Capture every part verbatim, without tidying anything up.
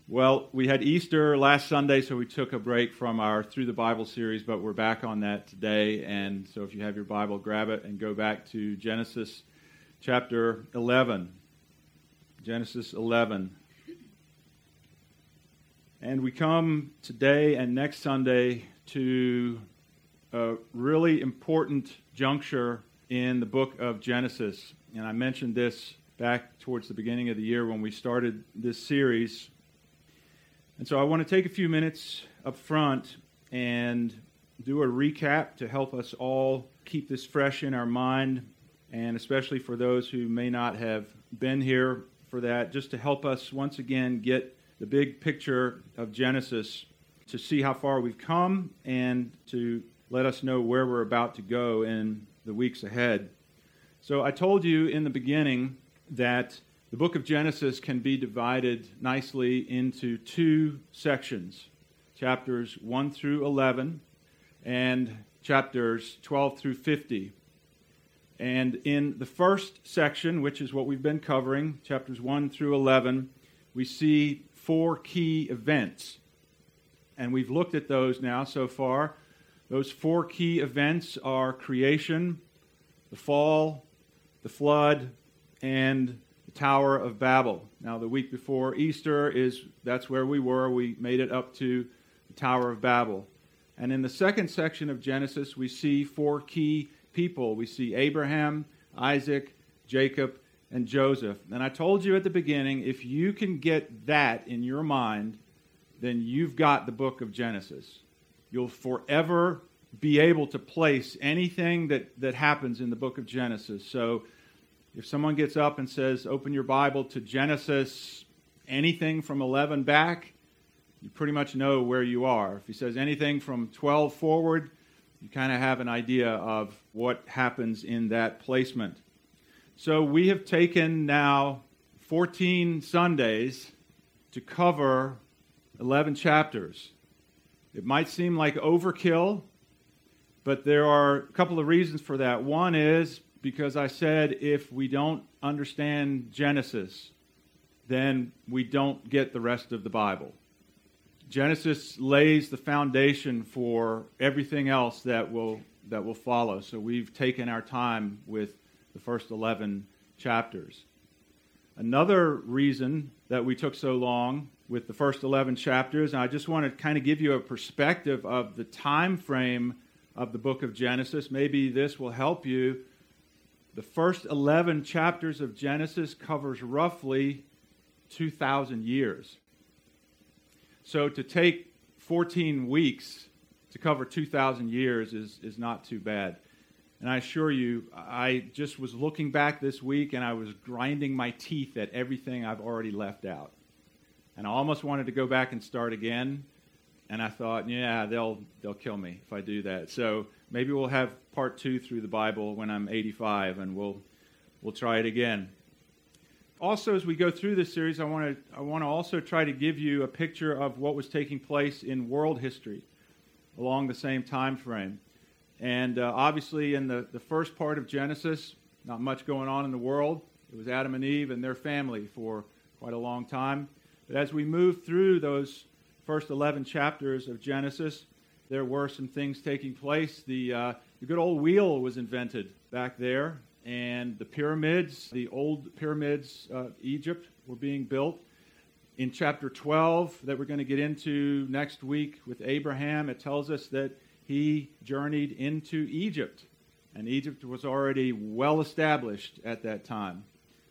Well, we had Easter last Sunday, so we took a break from our Through the Bible series, but we're back on that today. And so if you have your Bible, grab it and go back to Genesis chapter eleven. Genesis eleven. And we come today and next Sunday to a really important juncture in the book of Genesis. And I mentioned this back towards the beginning of the year when we started this series. And so I want to take a few minutes up front and do a recap to help us all keep this fresh in our mind, and especially for those who may not have been here for that, just to help us once again get the big picture of Genesis, to see how far we've come and to let us know where we're about to go in the weeks ahead. So I told you in the beginning that the book of Genesis can be divided nicely into two sections, chapters one through eleven and chapters twelve through fifty. And in the first section, which is what we've been covering, chapters one through eleven, we see four key events. And we've looked at those now so far. Those four key events are creation, the fall, the flood, and the Tower of Babel. Now, the week before Easter is that's where we were. We made it up to the Tower of Babel. And in the second section of Genesis, we see four key people. We see Abraham, Isaac, Jacob, and Joseph. And I told you at the beginning, if you can get that in your mind, then you've got the book of Genesis. You'll forever be able to place anything that, that happens in the book of Genesis. So if someone gets up and says, open your Bible to Genesis, anything from eleven back, you pretty much know where you are. If he says anything from twelve forward, you kind of have an idea of what happens in that placement. So we have taken now fourteen Sundays to cover eleven chapters. It might seem like overkill, but there are a couple of reasons for that. One is because I said if we don't understand Genesis, then we don't get the rest of the Bible. Genesis lays the foundation for everything else that will that will follow. So we've taken our time with the first eleven chapters. Another reason that we took so long with the first eleven chapters, and I just want to kind of give you a perspective of the time frame of the book of Genesis. Maybe this will help you. The first eleven chapters of Genesis covers roughly two thousand years. So to take fourteen weeks to cover two thousand years is, is not too bad. And I assure you, I just was looking back this week and I was grinding my teeth at everything I've already left out. And I almost wanted to go back and start again. And I thought, yeah, they'll they'll kill me if I do that. So maybe we'll have part two through the Bible when I'm eighty-five, and we'll we'll try it again. Also, as we go through this series, I want to I want to also try to give you a picture of what was taking place in world history along the same time frame. And uh, obviously, in the, the first part of Genesis, not much going on in the world. It was Adam and Eve and their family for quite a long time. But as we move through those first eleven chapters of Genesis, there were some things taking place. The, uh, the good old wheel was invented back there, and the pyramids, the old pyramids of Egypt, were being built. In chapter twelve, that we're going to get into next week with Abraham, it tells us that he journeyed into Egypt, and Egypt was already well established at that time.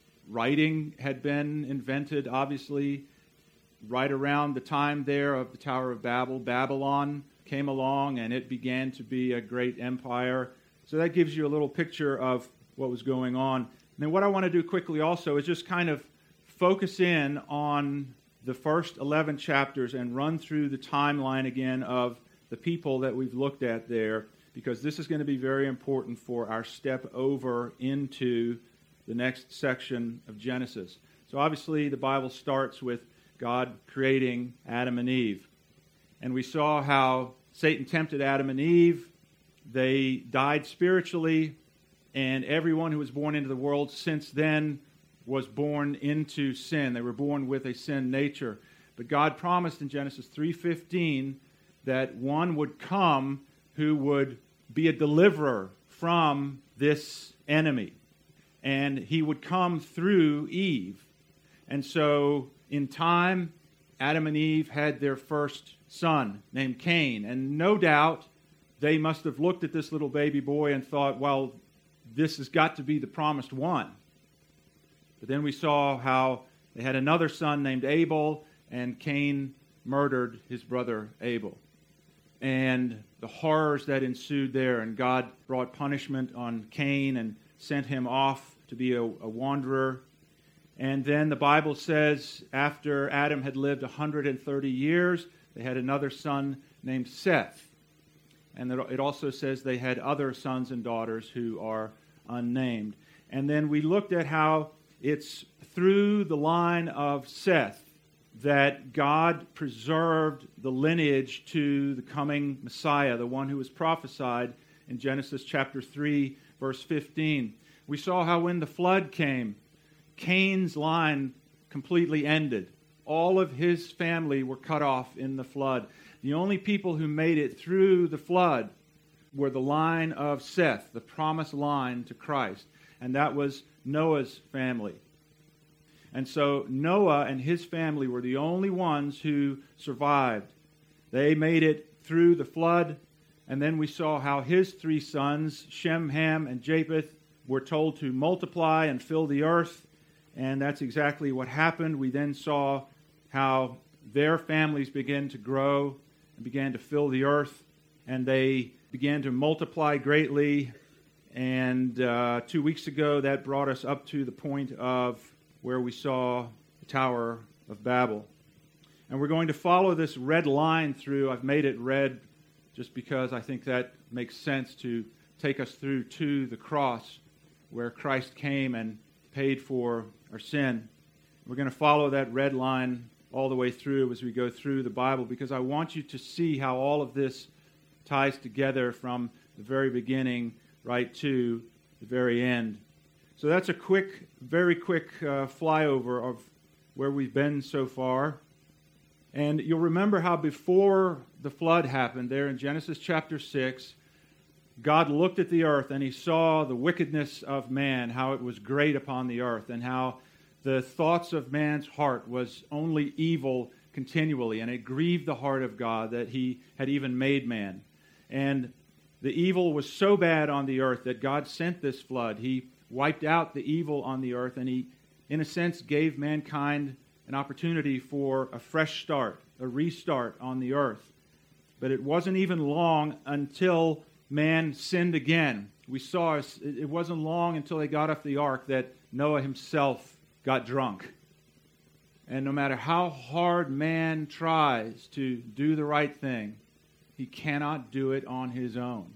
Writing had been invented, obviously, right around the time there of the Tower of Babel. Babylon came along, and it began to be a great empire. So that gives you a little picture of what was going on. And then what I want to do quickly also is just kind of focus in on the first eleven chapters and run through the timeline again of the people that we've looked at there, because this is going to be very important for our step over into the next section of Genesis. So obviously the Bible starts with God creating Adam and Eve. And we saw how Satan tempted Adam and Eve. They died spiritually, and everyone who was born into the world since then was born into sin. They were born with a sin nature. But God promised in Genesis three fifteen that one would come who would be a deliverer from this enemy. And he would come through Eve. And so in time, Adam and Eve had their first son named Cain. And no doubt they must have looked at this little baby boy and thought, well, this has got to be the promised one. But then we saw how they had another son named Abel, and Cain murdered his brother Abel. And the horrors that ensued there, and God brought punishment on Cain and sent him off to be a, a wanderer. And then the Bible says after Adam had lived one hundred thirty years, they had another son named Seth. And it also says they had other sons and daughters who are unnamed. And then we looked at how it's through the line of Seth that God preserved the lineage to the coming Messiah, the one who was prophesied in Genesis chapter three, verse fifteen. We saw how when the flood came, Cain's line completely ended. All of his family were cut off in the flood. The only people who made it through the flood were the line of Seth, the promised line to Christ. And that was Noah's family. And so Noah and his family were the only ones who survived. They made it through the flood. And then we saw how his three sons, Shem, Ham, and Japheth, were told to multiply and fill the earth. And that's exactly what happened. We then saw how their families began to grow and began to fill the earth. And they began to multiply greatly. And uh, two weeks ago, that brought us up to the point of where we saw the Tower of Babel. And we're going to follow this red line through. I've made it red just because I think that makes sense to take us through to the cross where Christ came and paid for our sin. We're going to follow that red line all the way through as we go through the Bible, because I want you to see how all of this ties together from the very beginning right to the very end. So that's a quick, very quick uh, flyover of where we've been so far. And you'll remember how before the flood happened, there in Genesis chapter six, God looked at the earth and he saw the wickedness of man, how it was great upon the earth, and how the thoughts of man's heart was only evil continually, and it grieved the heart of God that he had even made man. And the evil was so bad on the earth that God sent this flood. He wiped out the evil on the earth, and he, in a sense, gave mankind an opportunity for a fresh start, a restart on the earth. But it wasn't even long until man sinned again. We saw it wasn't long until they got off the ark that Noah himself got drunk. And no matter how hard man tries to do the right thing, he cannot do it on his own.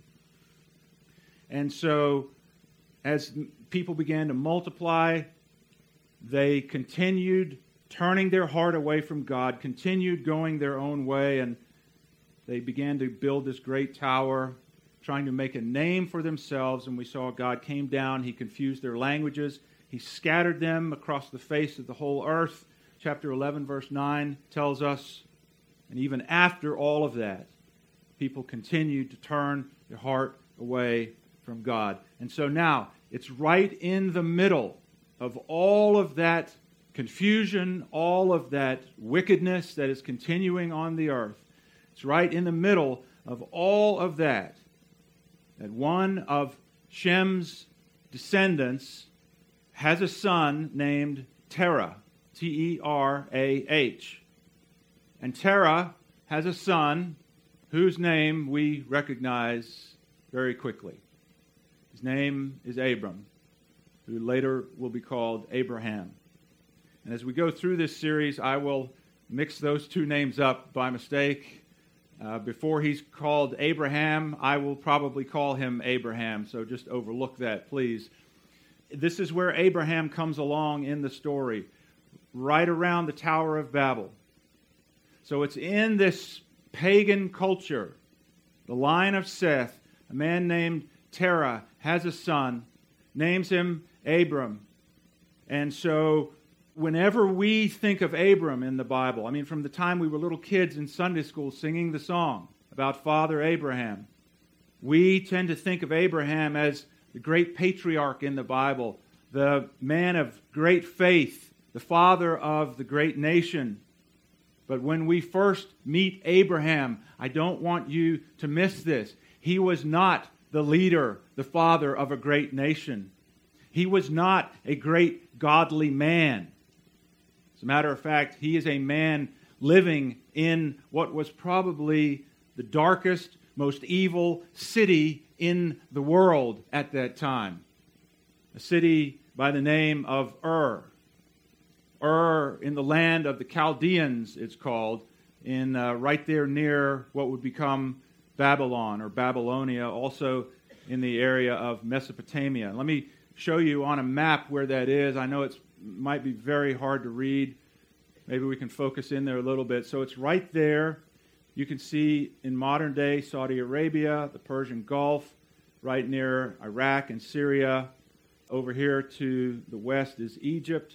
And so, as people began to multiply, they continued turning their heart away from God, continued going their own way, and they began to build this great tower, trying to make a name for themselves. And we saw God came down, he confused their languages, he scattered them across the face of the whole earth. Chapter eleven, verse nine tells us, and even after all of that, people continued to turn their heart away from God. And so now, it's right in the middle of all of that confusion, all of that wickedness that is continuing on the earth. It's right in the middle of all of that, that one of Shem's descendants has a son named Terah, T E R A H. And Terah has a son whose name we recognize very quickly. His name is Abram, who later will be called Abraham. And as we go through this series, I will mix those two names up by mistake. Uh, before he's called Abraham, I will probably call him Abraham, so just overlook that, please. This is where Abraham comes along in the story, right around the Tower of Babel. So it's in this pagan culture, the line of Seth, a man named Terah has a son, names him Abram. And so whenever we think of Abram in the Bible, I mean, from the time we were little kids in Sunday school singing the song about Father Abraham, we tend to think of Abraham as the great patriarch in the Bible, the man of great faith, the father of the great nation. But when we first meet Abraham, I don't want you to miss this. He was not the leader, the father of a great nation. He was not a great godly man. As a matter of fact, he is a man living in what was probably the darkest, most evil city in the world at that time. A city by the name of Ur. Ur in the land of the Chaldeans, it's called, in uh, right there near what would become Babylon or Babylonia, also in the area of Mesopotamia. Let me show you on a map where that is. I know it might be very hard to read. Maybe we can focus in there a little bit. So it's right there. You can see in modern day Saudi Arabia, the Persian Gulf, right near Iraq and Syria. Over here to the west is Egypt.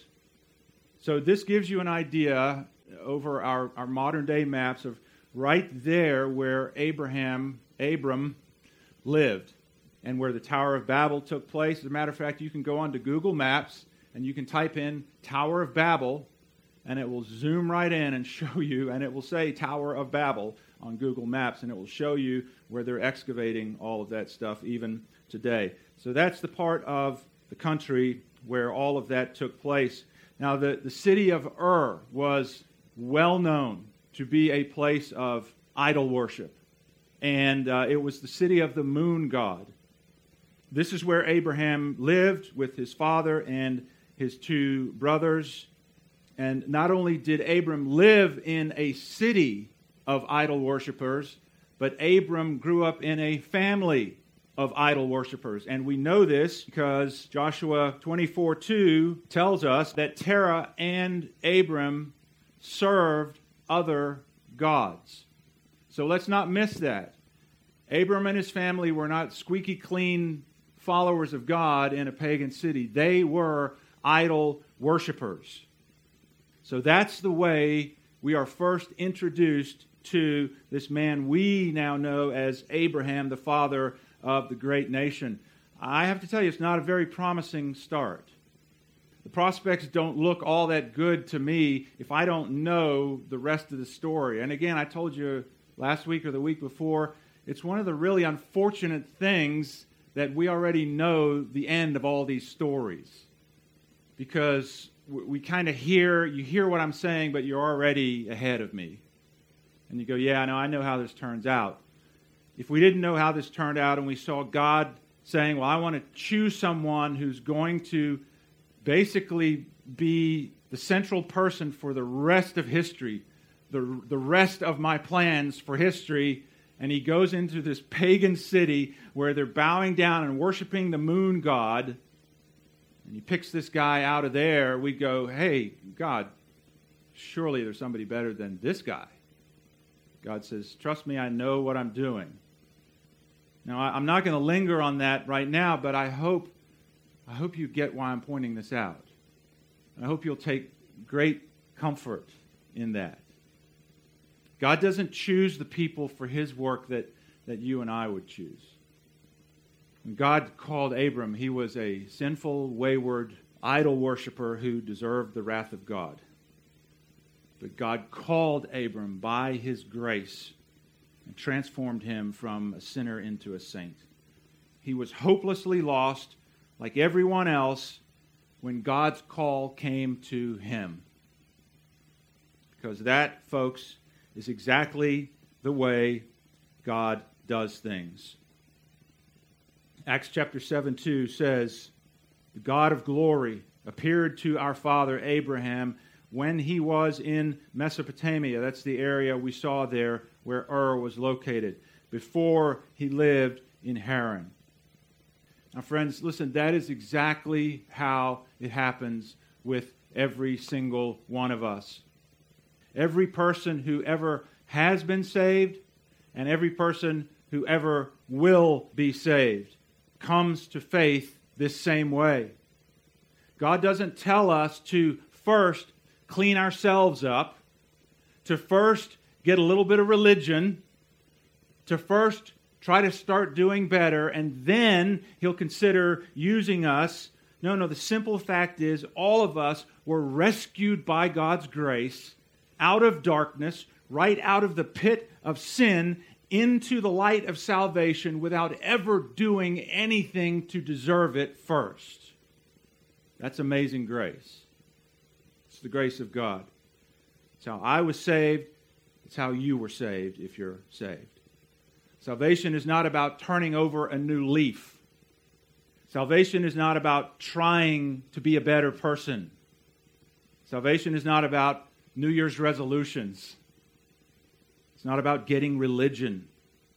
So this gives you an idea over our, our modern day maps of right there where Abraham, Abram lived and where the Tower of Babel took place. As a matter of fact, you can go onto Google Maps and you can type in Tower of Babel and it will zoom right in and show you, and it will say Tower of Babel on Google Maps, and it will show you where they're excavating all of that stuff even today. So that's the part of the country where all of that took place. Now, the, the city of Ur was well known to be a place of idol worship, and uh, it was the city of the moon god. This is where Abraham lived with his father and his two brothers. And not only did Abram live in a city of idol worshipers, but Abram grew up in a family of idol worshipers. And we know this because Joshua twenty-four two tells us that Terah and Abram served other gods. So let's not miss that. Abram and his family were not squeaky clean followers of God in a pagan city. They were idol worshipers. So that's the way we are first introduced to this man we now know as Abraham, the father of the great nation. I have to tell you, it's not a very promising start. The prospects don't look all that good to me if I don't know the rest of the story. And again, I told you last week or the week before, it's one of the really unfortunate things that we already know the end of all these stories. Because we kind of hear, you hear what I'm saying, but you're already ahead of me. And you go, yeah, I know, I know how this turns out. If we didn't know how this turned out and we saw God saying, well, I want to choose someone who's going to basically be the central person for the rest of history, the, the rest of my plans for history, and he goes into this pagan city where they're bowing down and worshiping the moon god, and he picks this guy out of there, we go, hey, God, surely there's somebody better than this guy. God says, trust me, I know what I'm doing. Now, I'm not going to linger on that right now, but I hope, I hope you get why I'm pointing this out. And I hope you'll take great comfort in that. God doesn't choose the people for his work that, that you and I would choose. When God called Abram, he was a sinful, wayward, idol worshiper who deserved the wrath of God. But God called Abram by his grace and transformed him from a sinner into a saint. He was hopelessly lost, like everyone else, when God's call came to him. Because that, folks, is exactly the way God does things. Acts chapter seven two says, the God of glory appeared to our father Abraham when he was in Mesopotamia. That's the area we saw there where Ur was located, before he lived in Haran. Now, friends, listen, that is exactly how it happens with every single one of us. Every person who ever has been saved and every person who ever will be saved comes to faith this same way. God doesn't tell us to first clean ourselves up, to first get a little bit of religion, to first try to start doing better, and then He'll consider using us. No, no, the simple fact is all of us were rescued by God's grace out of darkness, right out of the pit of sin, into the light of salvation without ever doing anything to deserve it first. That's amazing grace. It's the grace of God. It's how I was saved. It's how you were saved if you're saved. Salvation is not about turning over a new leaf. Salvation is not about trying to be a better person. Salvation is not about New Year's resolutions. It's not about getting religion.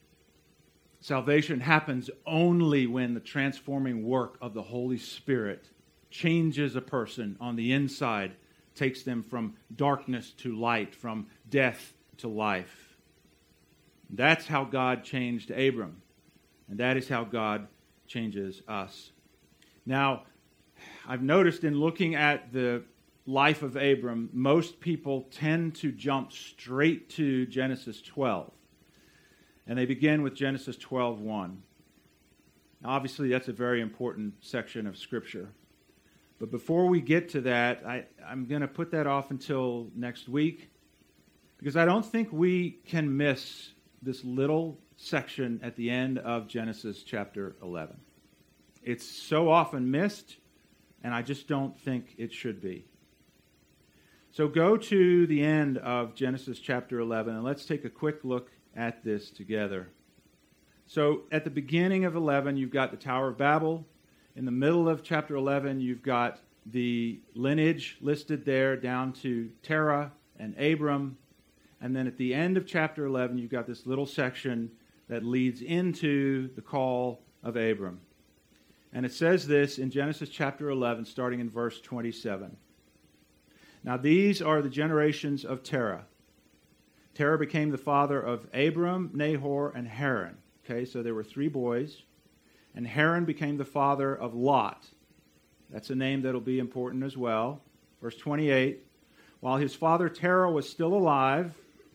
Salvation happens only when the transforming work of the Holy Spirit changes a person on the inside, takes them from darkness to light, from death to life. That's how God changed Abram. And that is how God changes us. Now, I've noticed in looking at the life of Abram, most people tend to jump straight to Genesis twelve. And they begin with Genesis twelve one. Now, obviously, that's a very important section of Scripture. But before we get to that, I, I'm going to put that off until next week, because I don't think we can miss this little section at the end of Genesis chapter eleven. It's so often missed, and I just don't think it should be. So go to the end of Genesis chapter eleven, and let's take a quick look at this together. So at the beginning of eleven, you've got the Tower of Babel. In the middle of chapter eleven, you've got the lineage listed there down to Terah and Abram. And then at the end of chapter eleven, you've got this little section that leads into the call of Abram. And it says this in Genesis chapter eleven, starting in verse twenty-seven. Now these are the generations of Terah. Terah became the father of Abram, Nahor, and Haran. Okay, so there were three boys. And Haran became the father of Lot. That's a name that'll be important as well. Verse twenty-eight. While his father Terah was still alive,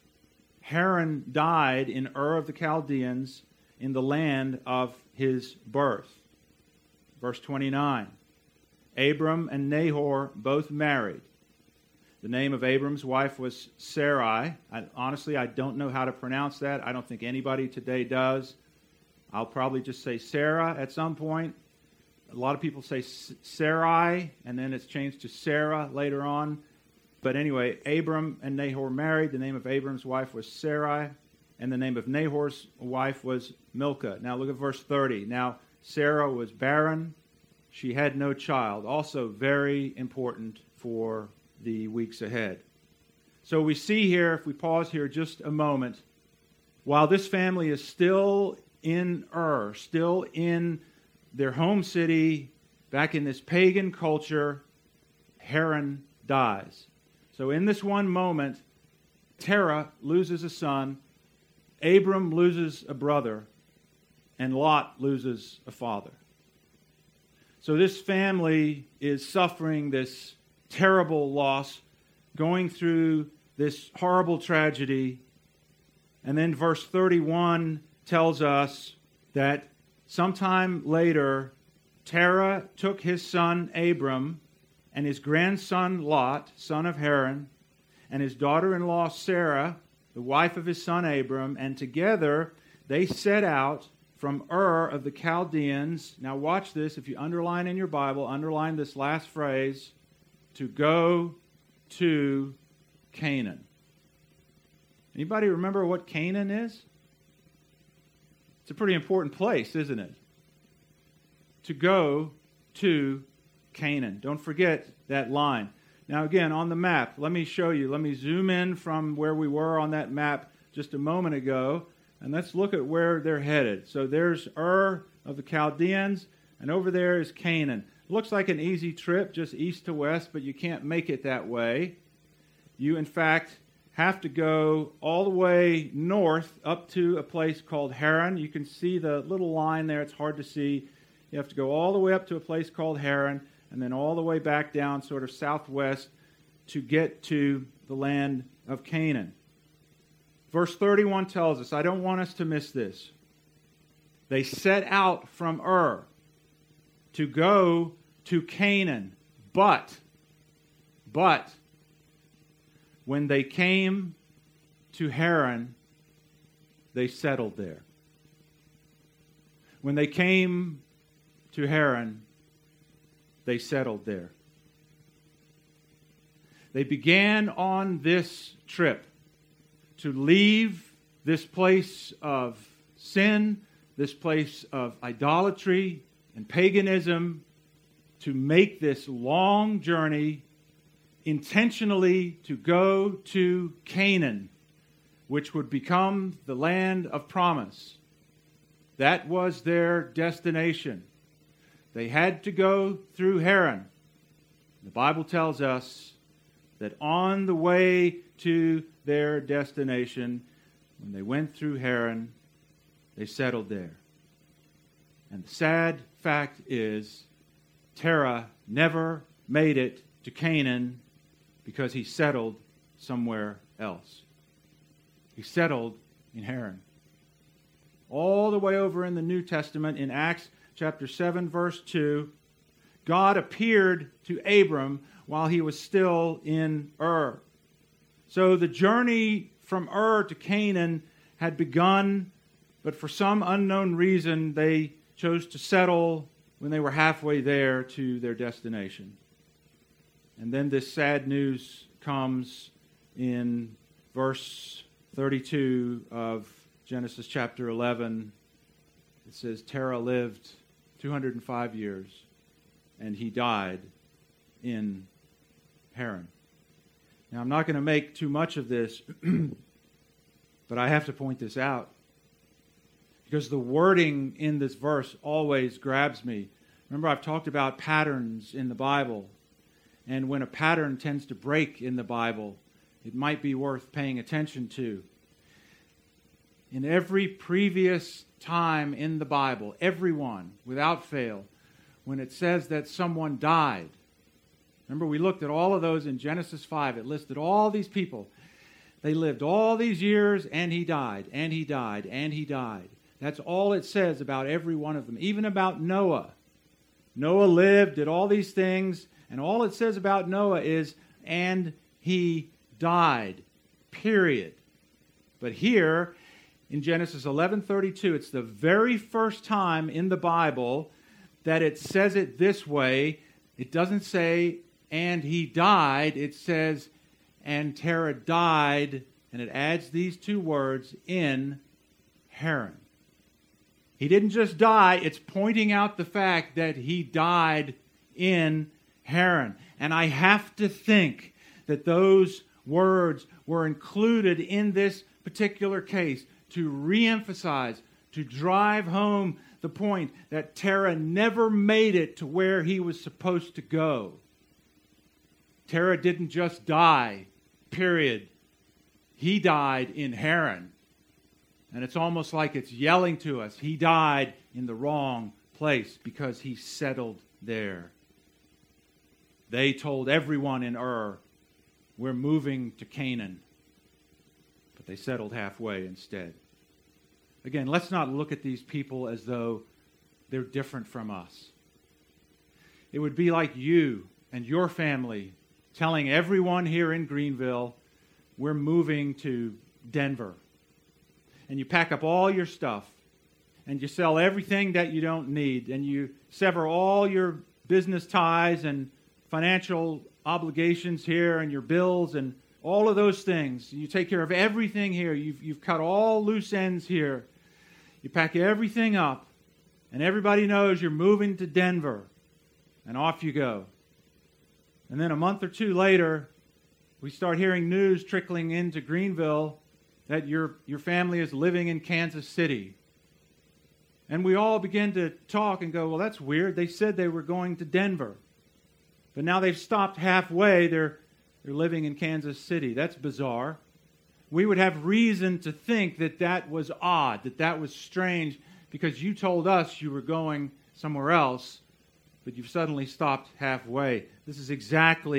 Haran died in Ur of the Chaldeans in the land of his birth. Verse twenty-nine. Abram and Nahor both married. The name of Abram's wife was Sarai. I, honestly, I don't know how to pronounce that. I don't think anybody today does. I'll probably just say Sarah at some point. A lot of people say Sarai, and then it's changed to Sarah later on. But anyway, Abram and Nahor married. The name of Abram's wife was Sarai, and the name of Nahor's wife was Milcah. Now look at verse thirty. Now Sarah was barren. She had no child. Also very important for the weeks ahead. So we see here, if we pause here just a moment, while this family is still in Ur, still in their home city, back in this pagan culture, Haran dies. So in this one moment, Terah loses a son, Abram loses a brother, and Lot loses a father. So this family is suffering this terrible loss, going through this horrible tragedy. And then verse thirty-one tells us that sometime later, Terah took his son Abram and his grandson Lot, son of Haran, and his daughter-in-law Sarah, the wife of his son Abram, and together they set out from Ur of the Chaldeans. Now watch this. If you underline in your Bible, underline this last phrase, to go to Canaan. Anybody remember what Canaan is? It's a pretty important place, isn't it? To go to Canaan. Don't forget that line. Now again, on the map, let me show you. Let me zoom in from where we were on that map just a moment ago, and let's look at where they're headed. So there's Ur of the Chaldeans, and over there is Canaan. It looks like an easy trip, just east to west, but you can't make it that way. You, in fact, have to go all the way north up to a place called Haran. You can see the little line there. It's hard to see. You have to go all the way up to a place called Haran, and then all the way back down sort of southwest to get to the land of Canaan. Verse thirty-one tells us, I don't want us to miss this. They set out from Ur to go to Canaan, but, but, when they came to Haran, they settled there. When they came to Haran, they settled there. They began on this trip to leave this place of sin, this place of idolatry and paganism, to make this long journey intentionally to go to Canaan, which would become the land of promise. That was their destination. They had to go through Haran. The Bible tells us that on the way to their destination, when they went through Haran, they settled there. And the sad fact is, Terah never made it to Canaan because he settled somewhere else. He settled in Haran. All the way over in the New Testament, in Acts chapter seven, verse two, God appeared to Abram while he was still in Ur. So the journey from Ur to Canaan had begun, but for some unknown reason, they chose to settle when they were halfway there to their destination. And then this sad news comes in verse thirty-two of Genesis chapter eleven. It says, Terah lived two hundred five years, and he died in Haran. Now, I'm not going to make too much of this, but I have to point this out, because the wording in this verse always grabs me. Remember, I've talked about patterns in the Bible, and when a pattern tends to break in the Bible, it might be worth paying attention to. In every previous time in the Bible, everyone, without fail, when it says that someone died, remember we looked at all of those in Genesis five, it listed all these people. They lived all these years, and he died, and he died, and he died. That's all it says about every one of them, even about Noah. Noah lived, did all these things, and all it says about Noah is, and he died, period. But here, in Genesis eleven thirty-two, it's the very first time in the Bible that it says it this way. It doesn't say, and he died. It says, and Terah died, and it adds these two words, in Haran. He didn't just die, it's pointing out the fact that he died in Haran. And I have to think that those words were included in this particular case to reemphasize, to drive home the point that Terah never made it to where he was supposed to go. Terah didn't just die, period. He died in Haran. And it's almost like it's yelling to us, he died in the wrong place because he settled there. They told everyone in Ur, we're moving to Canaan. But they settled halfway instead. Again, let's not look at these people as though they're different from us. It would be like you and your family telling everyone here in Greenville, we're moving to Denver. And you pack up all your stuff, and you sell everything that you don't need, and you sever all your business ties and financial obligations here and your bills and all of those things. You take care of everything here. You've, you've cut all loose ends here. You pack everything up, and everybody knows you're moving to Denver, and off you go. And then a month or two later, we start hearing news trickling into Greenville that your, your family is living in Kansas City. And we all begin to talk and go, well, that's weird. They said they were going to Denver. But now they've stopped halfway. They're, they're living in Kansas City. That's bizarre. We would have reason to think that that was odd, that that was strange, because you told us you were going somewhere else, but you've suddenly stopped halfway. This is exactly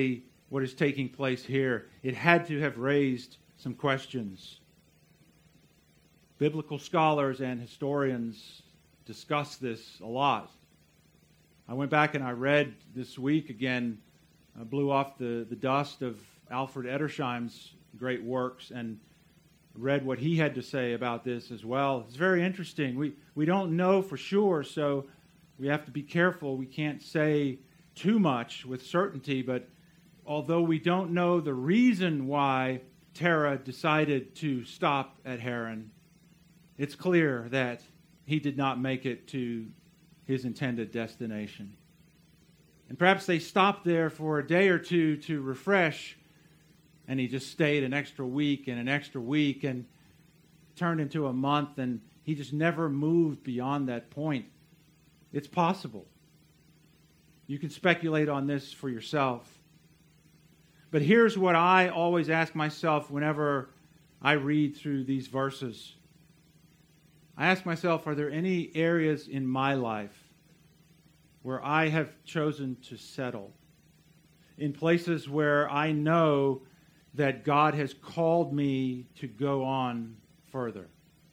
what is taking place here, it had to have raised some questions. Biblical scholars and historians discuss this a lot. I went back and I read this week again, I blew off the, the dust of Alfred Edersheim's great works and read what he had to say about this as well. It's very interesting. We, we don't know for sure, so we have to be careful. We can't say too much with certainty, but although we don't know the reason why Terah decided to stop at Haran, it's clear that he did not make it to his intended destination. And perhaps they stopped there for a day or two to refresh, and he just stayed an extra week and an extra week and turned into a month, and he just never moved beyond that point. It's possible. You can speculate on this for yourself. But here's what I always ask myself whenever I read through these verses. I ask myself, are there any areas in my life where I have chosen to settle? In places where I know that God has called me to go on further?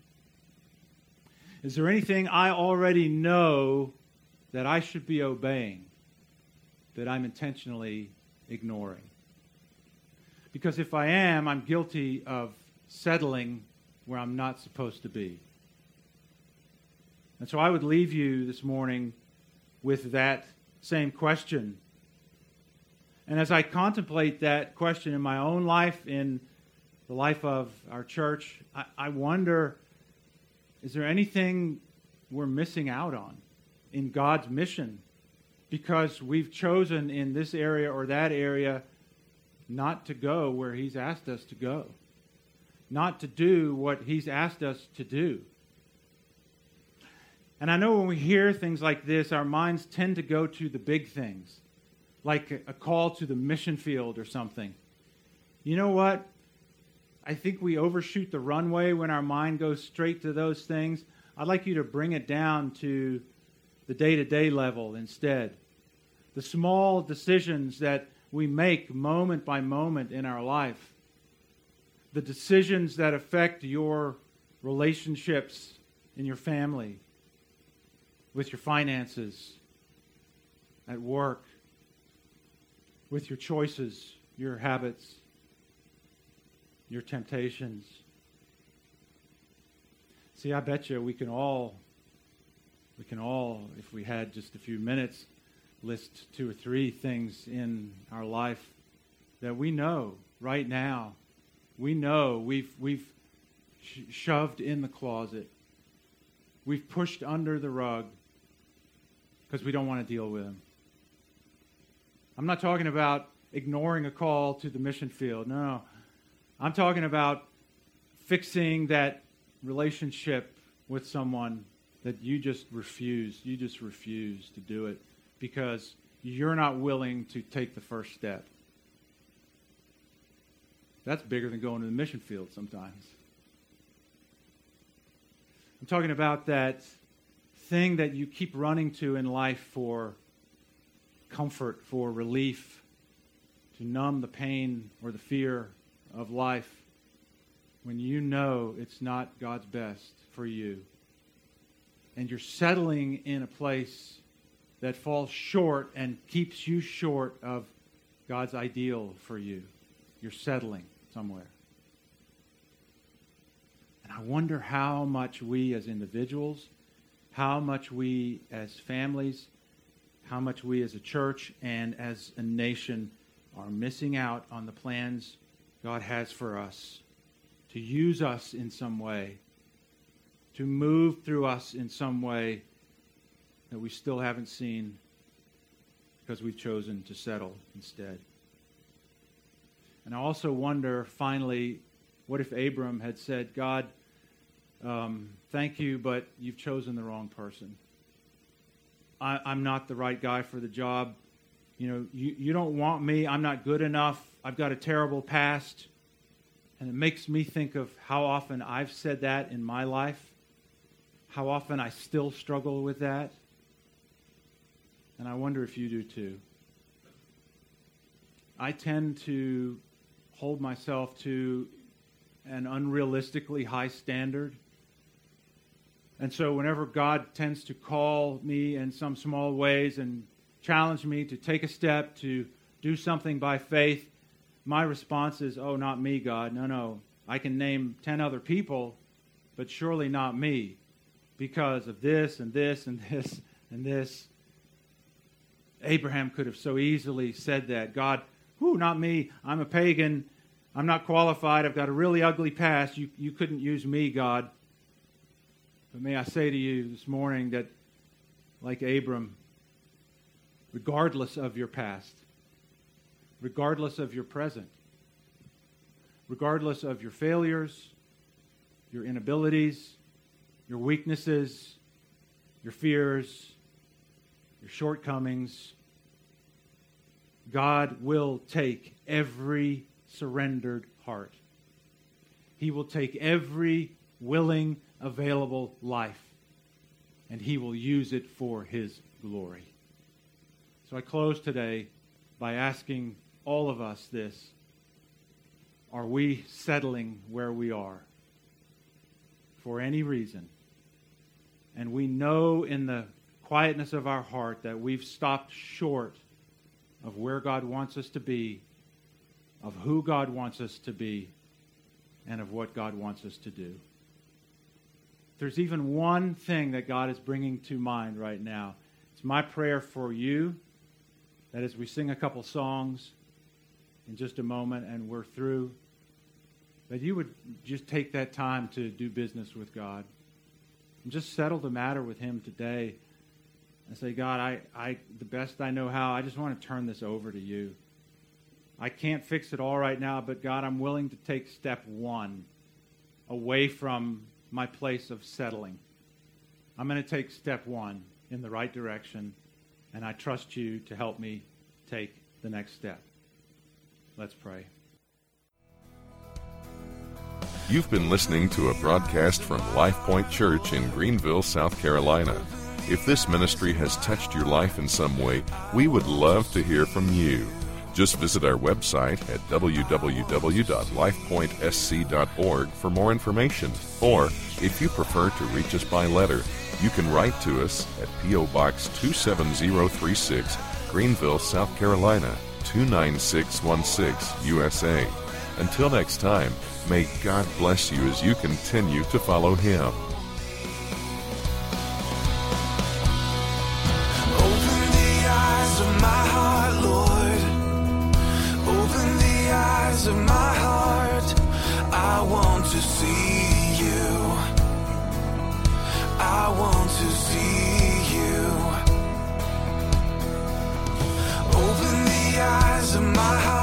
Is there anything I already know that I should be obeying that I'm intentionally ignoring? Because if I am, I'm guilty of settling where I'm not supposed to be. And so I would leave you this morning with that same question. And as I contemplate that question in my own life, in the life of our church, I, I wonder, is there anything we're missing out on in God's mission because we've chosen in this area or that area not to go where He's asked us to go, not to do what He's asked us to do? And I know when we hear things like this, our minds tend to go to the big things, like a call to the mission field or something. You know what? I think we overshoot the runway when our mind goes straight to those things. I'd like you to bring it down to the day-to-day level instead. The small decisions that we make moment by moment in our life. The decisions that affect your relationships in your family, with your finances, at work, with your choices, your habits, your temptations. See, I bet you we can all, we can all, if we had just a few minutes, list two or three things in our life that we know right now. We know we've we've sh- shoved in the closet. We've pushed under the rug because we don't want to deal with them. I'm not talking about ignoring a call to the mission field. No. I'm talking about fixing that relationship with someone that you just refuse. You just refuse to do it because you're not willing to take the first step. That's bigger than going to the mission field sometimes. I'm talking about that thing that you keep running to in life for comfort, for relief, to numb the pain or the fear of life when you know it's not God's best for you. And you're settling in a place that falls short and keeps you short of God's ideal for you. You're settling somewhere. And I wonder how much we as individuals, how much we as families, how much we as a church and as a nation are missing out on the plans God has for us, to use us in some way, to move through us in some way that we still haven't seen because we've chosen to settle instead. And I also wonder, finally, what if Abram had said, God, um, thank you, but you've chosen the wrong person. I, I'm not the right guy for the job. You know, you, you don't want me. I'm not good enough. I've got a terrible past. And it makes me think of how often I've said that in my life, how often I still struggle with that. And I wonder if you do too. I tend to hold myself to an unrealistically high standard. And so whenever God tends to call me in some small ways and challenge me to take a step, to do something by faith, my response is, oh, not me, God. No, no. I can name ten other people, but surely not me, because of this and this and this and this. Abraham could have so easily said that. God, whoo, not me. I'm a pagan. I'm not qualified. I've got a really ugly past. You, you couldn't use me, God. But may I say to you this morning that, like Abram, regardless of your past, regardless of your present, regardless of your failures, your inabilities, your weaknesses, your fears, your shortcomings, God will take every surrendered heart. He will take every willing, available life, and He will use it for His glory. So I close today by asking all of us this: are we settling where we are for any reason? And we know in the quietness of our heart that we've stopped short of where God wants us to be, of who God wants us to be, and of what God wants us to do. There's even one thing that God is bringing to mind right now. It's my prayer for you that as we sing a couple songs in just a moment and we're through, that you would just take that time to do business with God and just settle the matter with Him today and say, God, I, I, the best I know how, I just want to turn this over to you. I can't fix it all right now, but God, I'm willing to take step one away from my place of settling. I'm going to take step one in the right direction, and I trust you to help me take the next step. Let's pray. You've been listening to a broadcast from Life Point Church in Greenville, South Carolina. If this ministry has touched your life in some way, we would love to hear from you. Just visit our website at w w w dot life point s c dot org for more information. Or, if you prefer to reach us by letter, you can write to us at P O. Box two seven zero three six, Greenville, South Carolina, two nine six one six, U S A. Until next time, may God bless you as you continue to follow Him. Open the eyes of my heart, Lord. Open the eyes of my heart. I want to see you. I want to see you. Open the eyes of my heart.